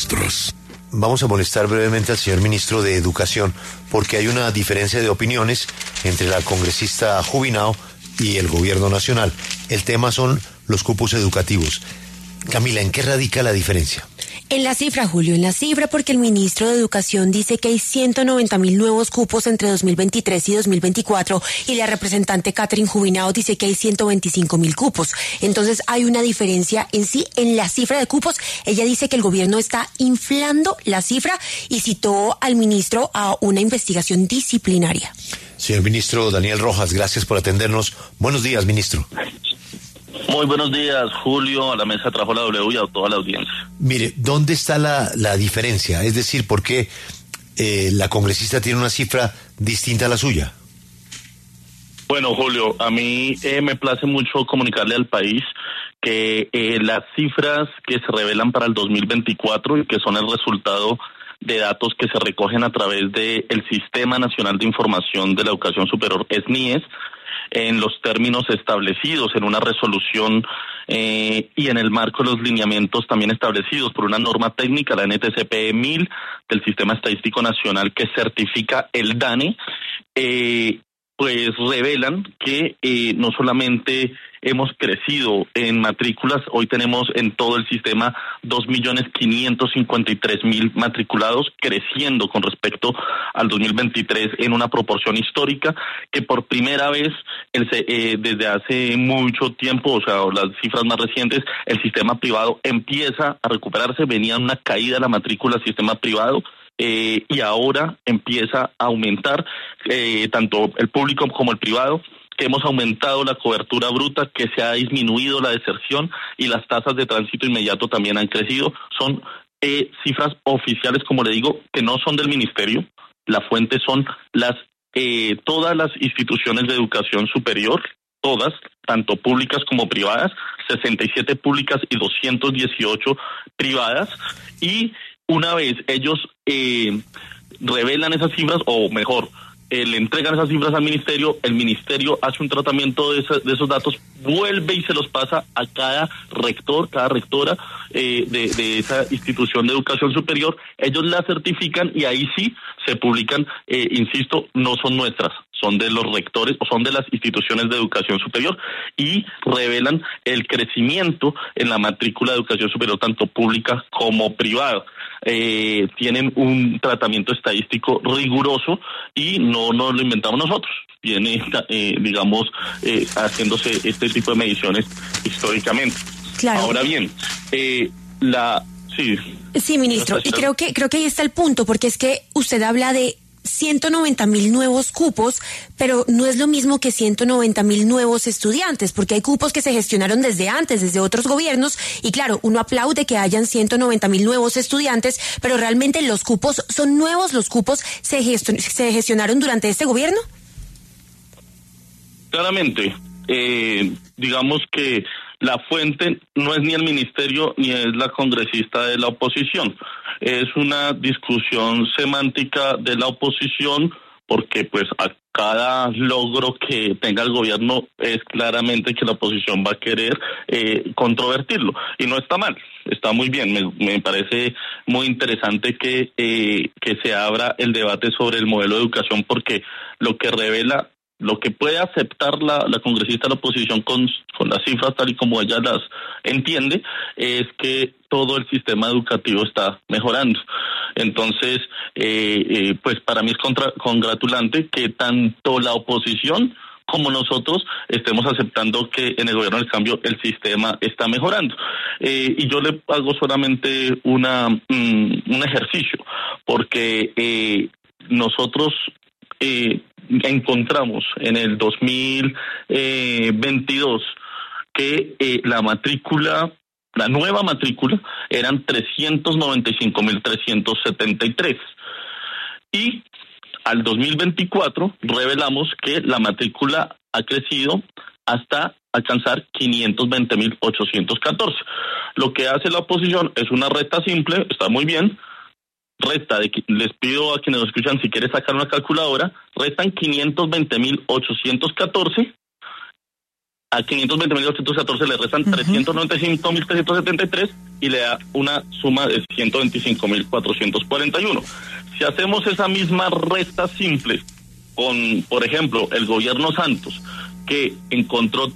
maestros. Vamos a molestar brevemente al señor ministro de Educación, porque hay una diferencia de opiniones entre la congresista Jubinao y el gobierno nacional. El tema son los cupos educativos. Camila, ¿en qué radica la diferencia? En la cifra, Julio, en la cifra, porque el ministro de Educación dice que hay 190.000 nuevos cupos entre 2023 y 2024 y la representante Catherine Jubinao dice que hay 125.000 cupos. Entonces hay una diferencia en sí en la cifra de cupos. Ella dice que el gobierno está inflando la cifra y citó al ministro a una investigación disciplinaria. Señor ministro Daniel Rojas, gracias por atendernos. Buenos días, ministro. Muy buenos días, Julio, a la mesa trajo la W y a toda la audiencia. Mire, ¿dónde está la diferencia? Es decir, ¿por qué la congresista tiene una cifra distinta a la suya? Bueno, Julio, a mí me place mucho comunicarle al país que las cifras que se revelan para el 2024 y que son el resultado de datos que se recogen a través del Sistema Nacional de Información de la Educación Superior, SNIES, en los términos establecidos en una resolución y en el marco de los lineamientos también establecidos por una norma técnica, la NTCP 1000 del Sistema Estadístico Nacional, que certifica el DANE, pues revelan que no solamente hemos crecido en matrículas, hoy tenemos en todo el sistema 2.553.000 matriculados, creciendo con respecto al 2023 en una proporción histórica, que por primera vez desde hace mucho tiempo, o sea, las cifras más recientes, el sistema privado empieza a recuperarse. Venía una caída de la matrícula del sistema privado, y ahora empieza a aumentar tanto el público como el privado, que hemos aumentado la cobertura bruta, que se ha disminuido la deserción y las tasas de tránsito inmediato también han crecido. Son cifras oficiales, como le digo, que no son del ministerio. La fuente son todas las instituciones de educación superior, todas, tanto públicas como privadas, 67 públicas y 218 privadas, y una vez ellos revelan esas cifras, o mejor, le entregan esas cifras al ministerio, el ministerio hace un tratamiento de esos datos, vuelve y se los pasa a cada rector, cada rectora de esa institución de educación superior. Ellos la certifican y ahí sí se publican, insisto, no son nuestras, son de los rectores o son de las instituciones de educación superior, y revelan el crecimiento en la matrícula de educación superior, tanto pública como privada. Tienen un tratamiento estadístico riguroso y no lo inventamos nosotros. Viene, haciéndose este tipo de mediciones históricamente. Claro. Ahora bien, Sí, ministro, y creo que ahí está el punto, porque es que usted habla de 190.000 nuevos cupos, pero no es lo mismo que 190.000 nuevos estudiantes, porque hay cupos que se gestionaron desde antes, desde otros gobiernos, y claro, uno aplaude que hayan 190.000 nuevos estudiantes, pero realmente los cupos son nuevos, los cupos se gestionaron durante este gobierno. Claramente, digamos que la fuente no es ni el ministerio ni es la congresista de la oposición. Es una discusión semántica de la oposición, porque pues a cada logro que tenga el gobierno es claramente que la oposición va a querer controvertirlo, y no está mal, está muy bien. Me parece muy interesante que se abra el debate sobre el modelo de educación, porque lo que revela, lo que puede aceptar la congresista de la oposición con las cifras tal y como ella las entiende, es que todo el sistema educativo está mejorando. Entonces, pues para mí es congratulante que tanto la oposición como nosotros estemos aceptando que en el gobierno del cambio el sistema está mejorando. Y yo le hago solamente un ejercicio, porque nosotros encontramos en el 2022 que la nueva matrícula eran 395.373, y al 2024 revelamos que la matrícula ha crecido hasta alcanzar 520.814. Lo que hace la oposición es una resta simple, está muy bien. Les pido a quienes nos escuchan, si quieren sacar una calculadora, restan 520.814 a 520.814 le restan 395.373 y le da una suma de 125.441. Si hacemos esa misma resta simple con, por ejemplo, el gobierno Santos, que encontró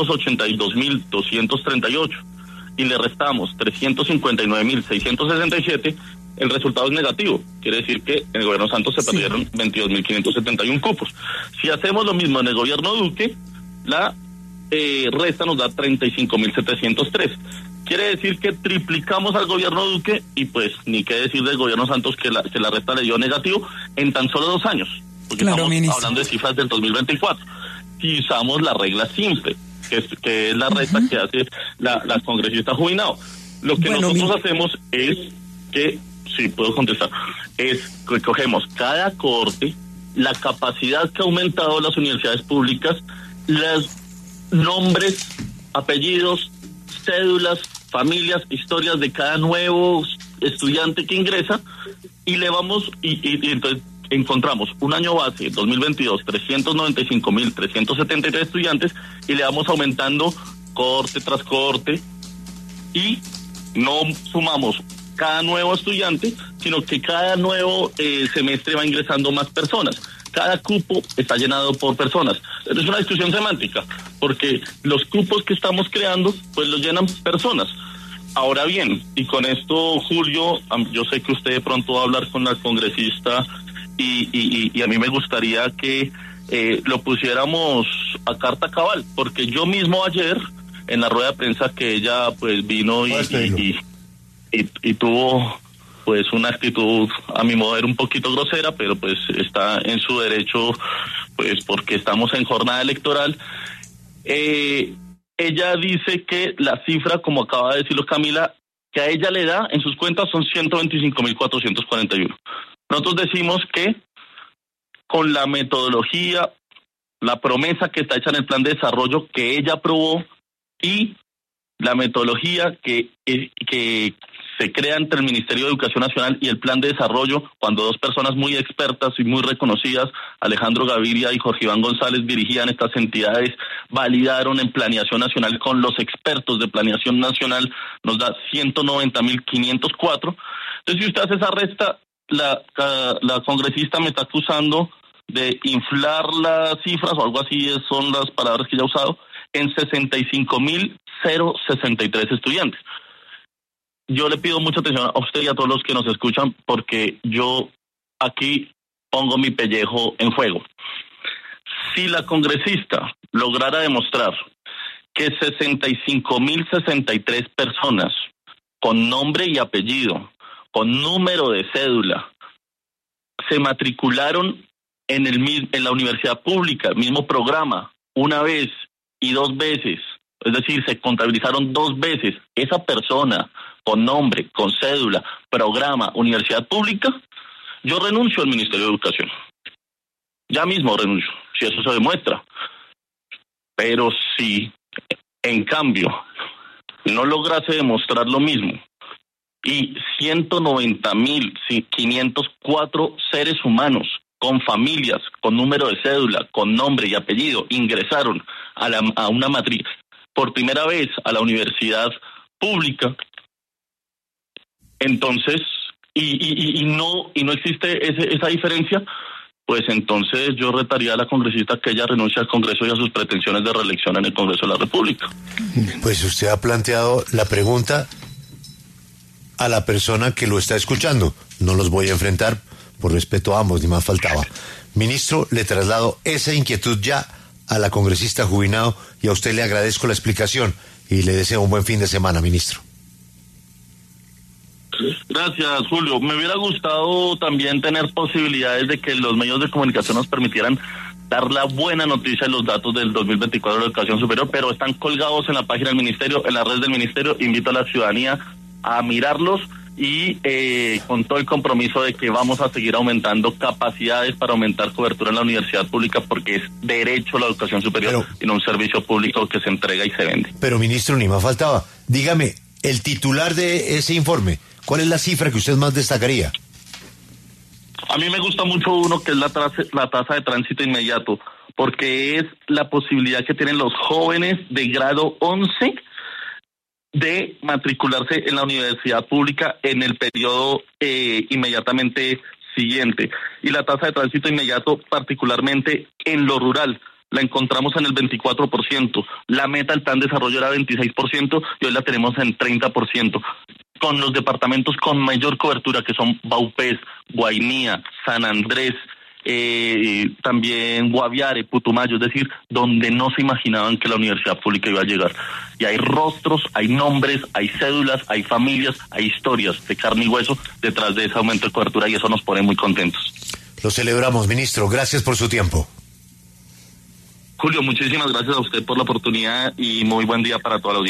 382.238 y le restamos 359.667, el resultado es negativo. Quiere decir que en el gobierno Santos se perdieron 22.571 cupos. Si hacemos lo mismo en el gobierno Duque, la resta nos da 35.703. Quiere decir que triplicamos al gobierno Duque y pues ni qué decir del gobierno Santos que la resta le dio negativo en tan solo 2 años. Porque estamos hablando de cifras del 2024. Si usamos la regla simple, que es la resta que hace la congresista Jubinao. Lo que nosotros hacemos es que, si puedo contestar, es que cogemos cada corte, la capacidad que ha aumentado las universidades públicas, los nombres, apellidos, cédulas, familias, historias de cada nuevo estudiante que ingresa, y le vamos, y entonces encontramos un año base, 2022, 395.373 estudiantes, y le vamos aumentando corte tras corte, y no sumamos cada nuevo estudiante, sino que cada nuevo semestre va ingresando más personas. Cada cupo está llenado por personas. Es una discusión semántica, porque los cupos que estamos creando, pues los llenan personas. Ahora bien, y con esto, Julio, yo sé que usted de pronto va a hablar con la congresista y a mí me gustaría que lo pusiéramos a carta cabal, porque yo mismo ayer, en la rueda de prensa que ella pues vino y tuvo pues una actitud a mi modo de ver un poquito grosera, pero pues está en su derecho, pues porque estamos en jornada electoral. Ella dice que la cifra, como acaba de decirlo Camila, que a ella le da en sus cuentas son 125.441. Nosotros decimos que con la metodología, la promesa que está hecha en el plan de desarrollo que ella aprobó y la metodología que se crea entre el Ministerio de Educación Nacional y el Plan de Desarrollo, cuando 2 personas muy expertas y muy reconocidas, Alejandro Gaviria y Jorge Iván González, dirigían estas entidades, validaron en planeación nacional con los expertos de planeación nacional, nos da 190.504. Entonces, si usted hace esa resta, la congresista me está acusando de inflar las cifras, o algo así son las palabras que ella ha usado, en 65.063 estudiantes. Yo le pido mucha atención a usted y a todos los que nos escuchan, porque yo aquí pongo mi pellejo en juego. Si la congresista lograra demostrar que 65.063 personas con nombre y apellido, con número de cédula, se matricularon en la universidad pública, el mismo programa, una vez y 2 veces, es decir, se contabilizaron 2 veces, esa persona con nombre, con cédula, programa, universidad pública, yo renuncio al Ministerio de Educación. Ya mismo renuncio, si eso se demuestra. Pero si, en cambio, no lograse demostrar lo mismo y 190.504 seres humanos con familias, con número de cédula, con nombre y apellido, ingresaron a una matrícula por primera vez a la universidad pública, entonces, y no existe esa diferencia, pues entonces yo retaría a la congresista que ella renuncie al Congreso y a sus pretensiones de reelección en el Congreso de la República. Pues usted ha planteado la pregunta a la persona que lo está escuchando. No los voy a enfrentar por respeto a ambos, ni más faltaba. Ministro, le traslado esa inquietud ya a la congresista Jubinao y a usted le agradezco la explicación y le deseo un buen fin de semana, ministro. Gracias, Julio. Me hubiera gustado también tener posibilidades de que los medios de comunicación nos permitieran dar la buena noticia de los datos del 2024 de la educación superior, pero están colgados en la página del Ministerio, en la red del Ministerio. Invito a la ciudadanía a mirarlos y con todo el compromiso de que vamos a seguir aumentando capacidades para aumentar cobertura en la universidad pública, porque es derecho a la educación superior y no un servicio público que se entrega y se vende. Pero, ministro, ni más faltaba. Dígame, el titular de ese informe, ¿cuál es la cifra que usted más destacaría? A mí me gusta mucho uno que es la tasa de tránsito inmediato, porque es la posibilidad que tienen los jóvenes de grado 11 de matricularse en la universidad pública en el periodo inmediatamente siguiente. Y la tasa de tránsito inmediato, particularmente en lo rural, la encontramos en el 24%. La meta del plan de desarrollo era 26% y hoy la tenemos en 30%. Con los departamentos con mayor cobertura, que son Vaupés, Guainía, San Andrés, también Guaviare, Putumayo, es decir, donde no se imaginaban que la universidad pública iba a llegar. Y hay rostros, hay nombres, hay cédulas, hay familias, hay historias de carne y hueso detrás de ese aumento de cobertura y eso nos pone muy contentos. Lo celebramos, ministro. Gracias por su tiempo. Julio, muchísimas gracias a usted por la oportunidad y muy buen día para toda la audiencia.